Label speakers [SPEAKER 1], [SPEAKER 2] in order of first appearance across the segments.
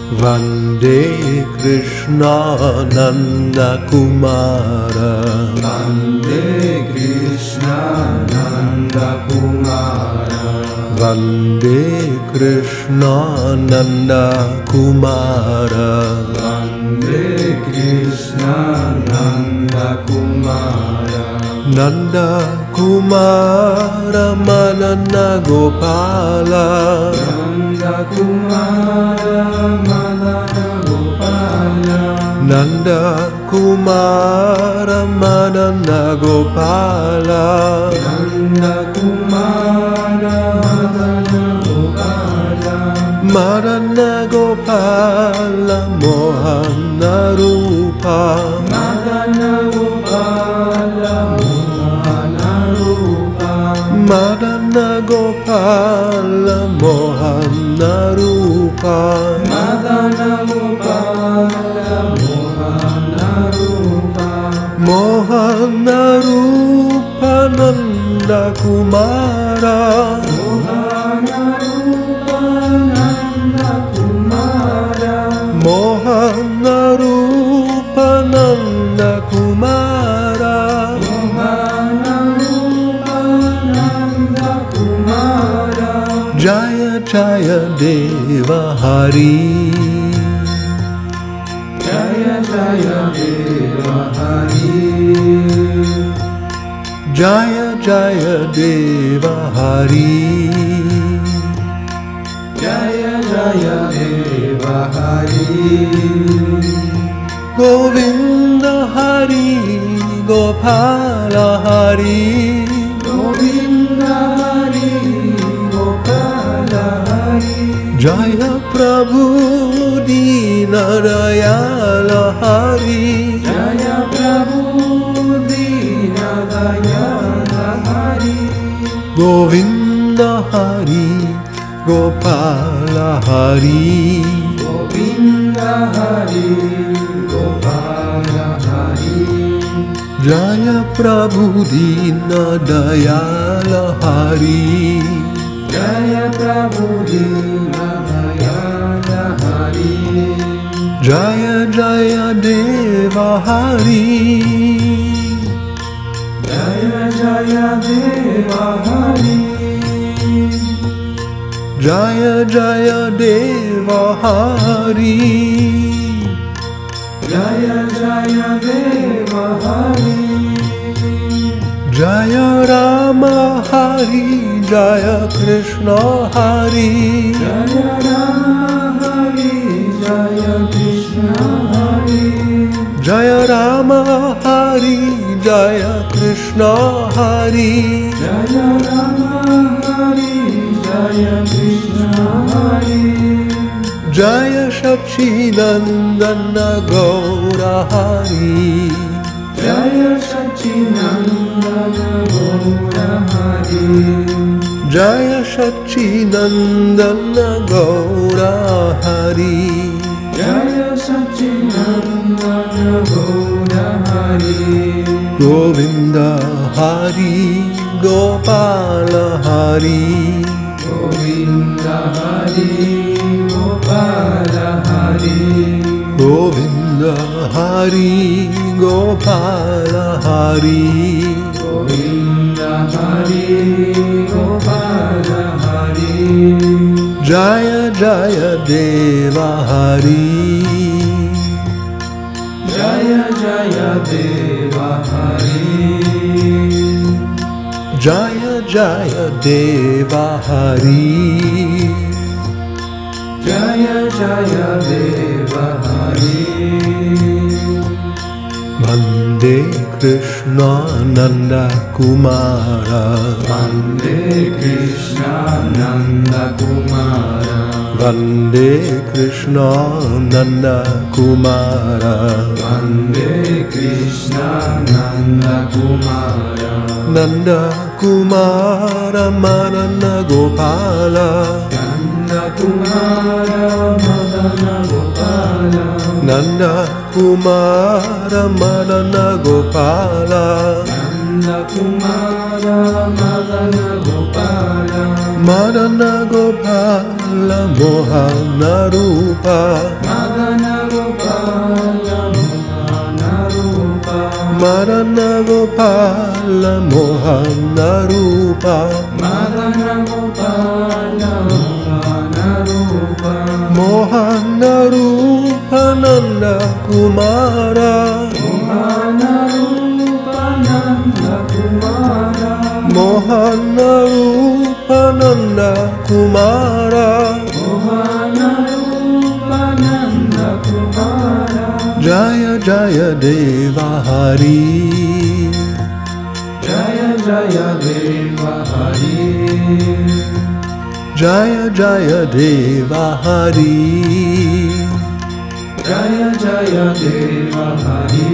[SPEAKER 1] Vande Krishna Nanda Kumara.
[SPEAKER 2] Vande Krishna Nanda Kumara.
[SPEAKER 1] Vande Krishna Nanda Kumara.
[SPEAKER 2] Vande Krishna Nanda Kumara.
[SPEAKER 1] Nanda Kumara Manana Gopala.
[SPEAKER 2] Nanda Kumara Manana Gopala.
[SPEAKER 1] Nanda Kumara Manana Gopala.
[SPEAKER 2] Nanda Kumara Manana Gopala.
[SPEAKER 1] Manana Gopala Mohana Rupa.
[SPEAKER 2] Madana Gopala Mohana Rupa.
[SPEAKER 1] Madana Gopala Mohana Rupa.
[SPEAKER 2] Madana Gopala Mohana Rupa.
[SPEAKER 1] Mohana Rupa Nanda Kumara.
[SPEAKER 2] Mohana Rupa Nanda Kumara.
[SPEAKER 1] Mohana Rupa Nanda Kumara.
[SPEAKER 2] Mohana Rupa Nanda Kumara.
[SPEAKER 1] Jaya Jaya Deva Hari.
[SPEAKER 2] Jaya Jaya Deva Hari.
[SPEAKER 1] Jaya Jaya Deva Hari.
[SPEAKER 2] Jaya Jaya Deva Hari.
[SPEAKER 1] Govinda Hari Gopala Hari.
[SPEAKER 2] Govinda Hari Gopala Hari.
[SPEAKER 1] Jaya Prabhu Dinadayala Hari.
[SPEAKER 2] Jaya Prabhu Dinadayala Hari.
[SPEAKER 1] Govinda Hari Gopala Hari.
[SPEAKER 2] Govinda Hari Gopala Hari.
[SPEAKER 1] Jaya Prabhu Dinadayala Hari.
[SPEAKER 2] Jaya Prabhu Dinadayala Hari.
[SPEAKER 1] Jaya Jaya Deva Hari.
[SPEAKER 2] Jaya Jaya Deva Hari.
[SPEAKER 1] Jaya Jaya Deva Hari.
[SPEAKER 2] Jaya Jaya Deva Hari.
[SPEAKER 1] Jaya Rama Hari. Jaya Krishna Hari.
[SPEAKER 2] Jaya Rama Hari. Jaya Krishna Hari.
[SPEAKER 1] Jaya Rama Hari. Jaya Krishna Hari.
[SPEAKER 2] Jaya Rama Hari. Jaya Krishna Hari.
[SPEAKER 1] Jaya Sachinandana Gaura Hari.
[SPEAKER 2] Jaya Sachinandana Gaura Hari.
[SPEAKER 1] Jaya Sachinandana Gaura Hari.
[SPEAKER 2] Jaya Sachinandana Gaura Hari.
[SPEAKER 1] Govinda Hari Gopala Hari.
[SPEAKER 2] Govinda Hari Gopala Hari.
[SPEAKER 1] Govinda Hari Gopala Hari.
[SPEAKER 2] Govinda Hari Gopala Hari.
[SPEAKER 1] Jaya Jaya Deva Hari.
[SPEAKER 2] Jaya Jaya Deva Hari.
[SPEAKER 1] Jaya Jaya Deva Hari.
[SPEAKER 2] Jaya Jaya Deva Hari.
[SPEAKER 1] Vande Krishna Nanda Kumara.
[SPEAKER 2] Vande Krishna Nanda Kumara.
[SPEAKER 1] Vande Krishna Nanda Kumara.
[SPEAKER 2] Vande Krishna Nanda Kumara.
[SPEAKER 1] Nanda Kumara Manana Gopala.
[SPEAKER 2] Nanda Kumara Madana Gopala.
[SPEAKER 1] Nanda Kumara Manana Gopala.
[SPEAKER 2] Nanda Nanda Kumara Madana Gopala
[SPEAKER 1] Madana Gopala Mohana Rupa
[SPEAKER 2] Madana Gopala Mohana Rupa
[SPEAKER 1] Madana Gopala Mohana Rupa
[SPEAKER 2] Madana Gopala Mohana Rupa
[SPEAKER 1] Mohana Rupa Nanda Kumara
[SPEAKER 2] Mohana Rupa Nanda Kumara
[SPEAKER 1] Mohana Rupa Nanda Kumara
[SPEAKER 2] Mohana Rupa Nanda Kumara
[SPEAKER 1] Jaya Jaya Deva Hari
[SPEAKER 2] Jaya Jaya Deva Hari
[SPEAKER 1] Jaya Jaya Deva Hari
[SPEAKER 2] Jaya Jaya Deva Hari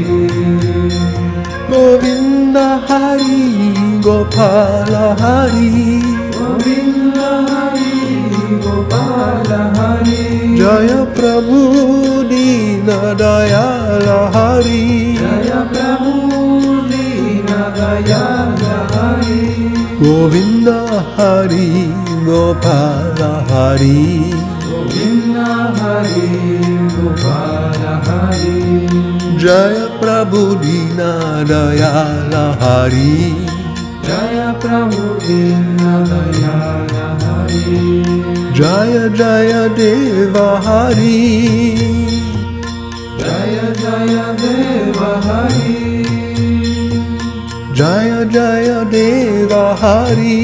[SPEAKER 1] Govinda Hari Gopala Hari
[SPEAKER 2] Govinda Hari Gopala Hari
[SPEAKER 1] Jaya Prabhu Dina Dayala Hari
[SPEAKER 2] Jaya Prabhu Dina Dayala Hari
[SPEAKER 1] Govinda Hari Gopala Hari
[SPEAKER 2] Govinda Hari Gopala Hari
[SPEAKER 1] Jaya Prabhu Dina Dayala Hari
[SPEAKER 2] Jaya Prabhu Dina Dayala Hari
[SPEAKER 1] Jaya Jaya Deva Hari
[SPEAKER 2] Jaya Jaya Deva Hari
[SPEAKER 1] Jaya Jaya Deva Hari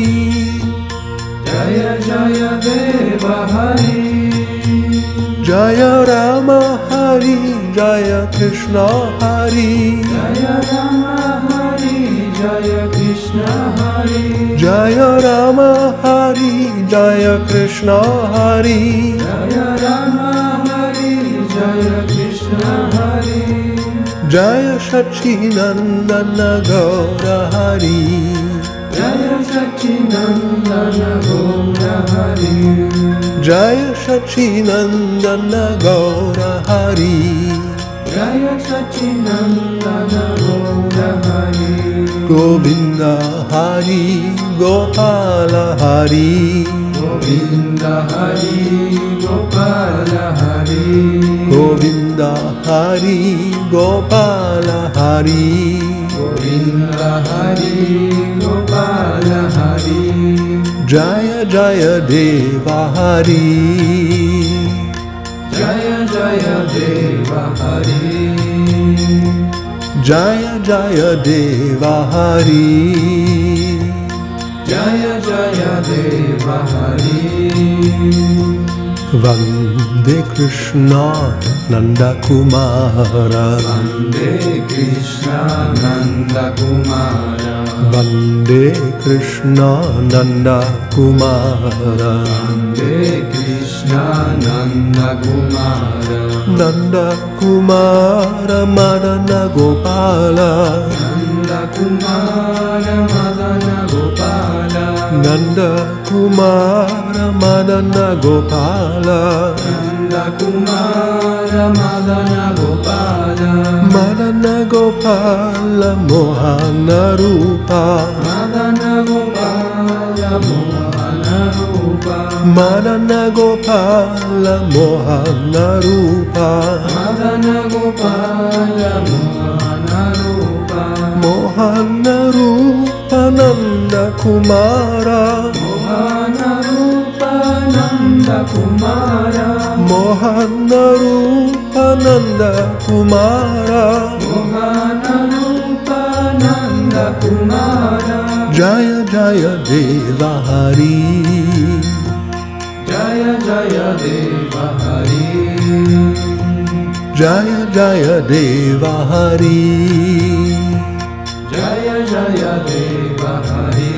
[SPEAKER 2] Jaya Jaya Deva Hari
[SPEAKER 1] Jaya Rama Hari Jaya Krishna Hari
[SPEAKER 2] Jaya Rama Hari Jaya Krishna Hari
[SPEAKER 1] Jaya Rama Hari Jaya Krishna Hari
[SPEAKER 2] Jaya Rama Hari Jaya Krishna Hari
[SPEAKER 1] Jaya Sachinandana Gaura Hari
[SPEAKER 2] Jaya Sachinandana Gaura Hari
[SPEAKER 1] Jaya Sachinandana Gaura Hari
[SPEAKER 2] Jaya Sachinandana Gaura Hari
[SPEAKER 1] Govinda Hari Gopala Hari
[SPEAKER 2] Govinda Hari Gopala Hari
[SPEAKER 1] Govinda Hari Gopala Hari
[SPEAKER 2] Govinda Hari Gopala Hari
[SPEAKER 1] Jaya Jaya Deva Hari
[SPEAKER 2] Jaya Jaya Deva Hari
[SPEAKER 1] Jaya Jaya Deva Hari
[SPEAKER 2] Jaya Jaya Deva Hari
[SPEAKER 1] Vande Krishna Nanda Kumara
[SPEAKER 2] Vande Krishna Nanda Kumara
[SPEAKER 1] Vande Krishna Nanda Kumara
[SPEAKER 2] Vande Krishna Nanda Kumara
[SPEAKER 1] Nanda Kumara Madana Gopala
[SPEAKER 2] Nanda Kumara Madana Gopala
[SPEAKER 1] Nanda Kumara Madana Gopala
[SPEAKER 2] Nanda Kumara Madana Gopala
[SPEAKER 1] Madana Gopala Mohana Rupa
[SPEAKER 2] Madana Gopala Mohana Rupa
[SPEAKER 1] Madana Gopala Mohana Rupa
[SPEAKER 2] Madana Gopala Mohana Rupa
[SPEAKER 1] Mohana Rupa Nanda Kumara
[SPEAKER 2] Mohana Rupa Nanda Kumara
[SPEAKER 1] Mohana Rupa Nanda Kumara
[SPEAKER 2] Mohana Rupa Nanda Kumara
[SPEAKER 1] Jaya Jaya Deva Hari
[SPEAKER 2] Jaya Jaya Deva Hari
[SPEAKER 1] Jaya Jaya Deva Hari
[SPEAKER 2] Jaya Jaya Deva Hari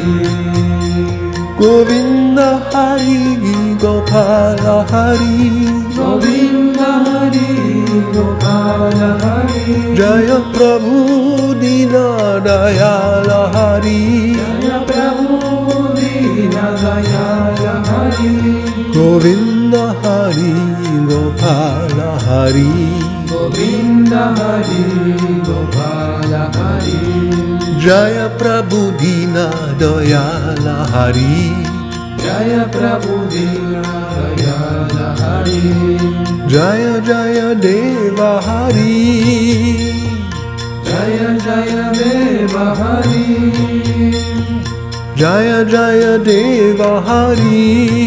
[SPEAKER 1] Govinda Hari Gopala Hari
[SPEAKER 2] Govinda Hari Gopala Hari
[SPEAKER 1] Jaya Prabhu Dina Dayala Hari
[SPEAKER 2] Jaya Prabhu Dina Dayala Hari
[SPEAKER 1] Govinda Hari Gopala Hari
[SPEAKER 2] Govinda Hari Gopala Hari
[SPEAKER 1] Jaya Prabhu Dina Dayala Hari,
[SPEAKER 2] Jaya Prabhu Dina Dayala Hari,
[SPEAKER 1] Jaya Jaya Deva Hari,
[SPEAKER 2] Jaya Jaya Deva Hari,
[SPEAKER 1] Jaya Jaya Deva Hari,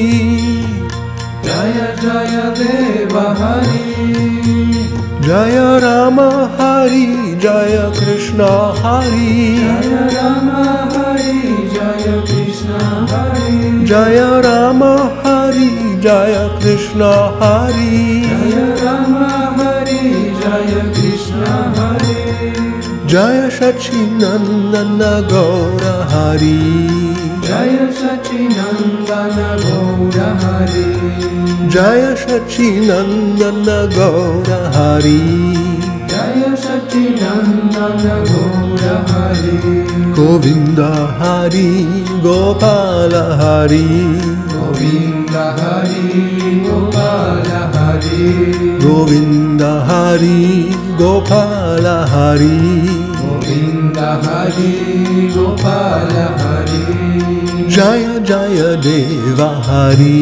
[SPEAKER 2] Jaya Jaya Deva Hari,
[SPEAKER 1] Jaya Rama Hari, Jaya Krishna Hari,
[SPEAKER 2] Jaya Rama Hari, Jaya Krishna Hari,
[SPEAKER 1] Jaya Rama Hari, Jaya Krishna Hari,
[SPEAKER 2] Jaya Rama Hari, Jaya Krishna Hari,
[SPEAKER 1] Jaya Sachinandana Gaura Hari,
[SPEAKER 2] Jaya Sachinandana Gaura Hari,
[SPEAKER 1] Jaya Sachinandana Gaura Hari,
[SPEAKER 2] Jaya Sachinandana Gaura Hari,
[SPEAKER 1] Govinda Hari, Gopala Hari,
[SPEAKER 2] Govinda Hari, Gopala Hari,
[SPEAKER 1] Govinda Hari, Gopala Hari,
[SPEAKER 2] Govinda Hari, Gopala Hari,
[SPEAKER 1] Jaya Jaya Deva Hari,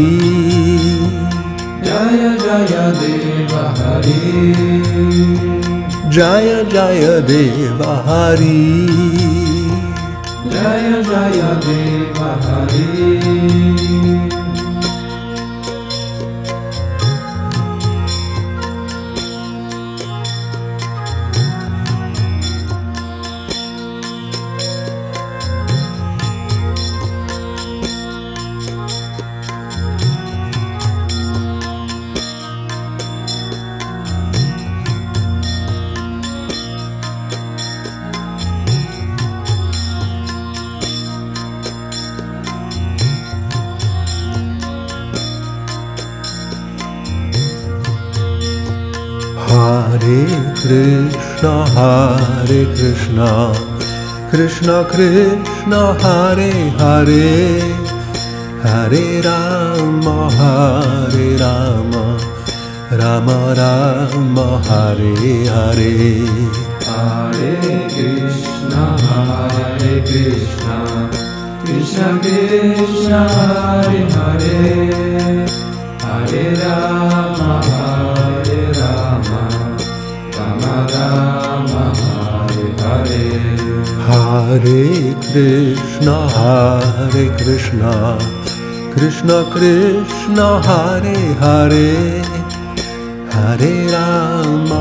[SPEAKER 2] Jaya Jaya Deva Hari,
[SPEAKER 1] Jaya Jaya Deva Hari,
[SPEAKER 2] Jaya Jaya Deva Hari.
[SPEAKER 1] Hare Krishna, Krishna Krishna, Hare Hare, Hare Rama, Rama Rama, Hare Hare.
[SPEAKER 2] Hare Krishna, Krishna Krishna, Hare Hare, Hare Rama, Rama Rama, Hare Hare.
[SPEAKER 1] Hare Krishna, Krishna Krishna, Hare Hare, Hare Rama,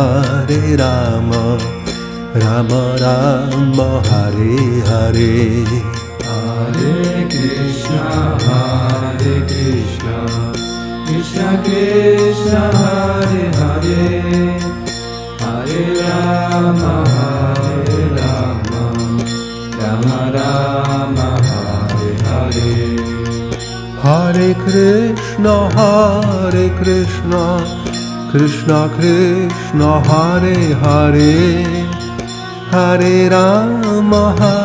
[SPEAKER 1] Rama Rama, Hare Hare.
[SPEAKER 2] Hare Krishna, Krishna Krishna, Hare Hare, Hare Rama, Rama Rama, Hare Hare.
[SPEAKER 1] Hare Krishna, Krishna Krishna, Hare Hare, Hare Rama,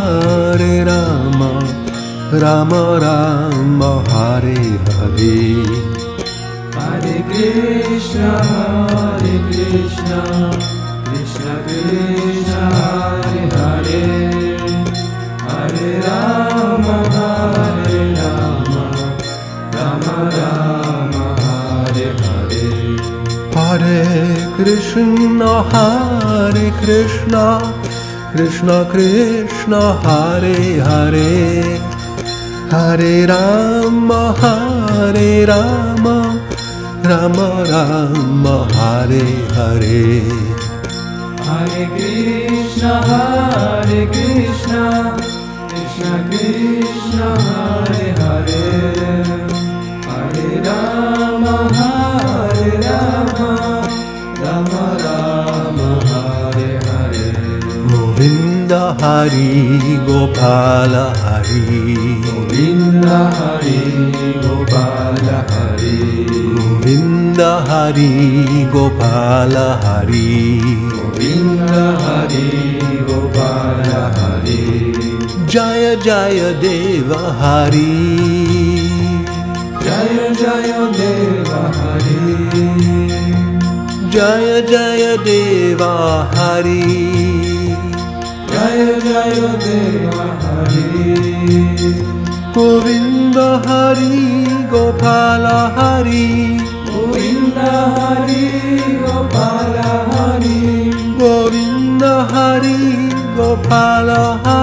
[SPEAKER 1] Rama Rama, Hare Hare.
[SPEAKER 2] Hare Krishna, Krishna Krishna, Hare Hare, Hare Rama, Rama Rama, Hare Hare.
[SPEAKER 1] Hare Krishna, Krishna Krishna, Hare Hare, Hare Rama, Rama Rama, Hare Hare.
[SPEAKER 2] Hare Krishna, Krishna Krishna, Hare Hare, Hare Rama, Rama Rama, Hare Hare.
[SPEAKER 1] Govinda Hari, Gopala Hari,
[SPEAKER 2] Govinda Hari, Gopala Hari,
[SPEAKER 1] Govinda Hari, Gopala Hari,
[SPEAKER 2] Govinda Hari, Gopala Hari,
[SPEAKER 1] Jaya Jaya Deva Hari,
[SPEAKER 2] Jaya Jaya Deva Hari,
[SPEAKER 1] Jaya Jaya Deva Hari,
[SPEAKER 2] Jaya Jaya Deva Hari
[SPEAKER 1] Govinda Hari Gopala Hari
[SPEAKER 2] Govinda Hari Gopala Hari
[SPEAKER 1] Govinda Hari Gopala Hari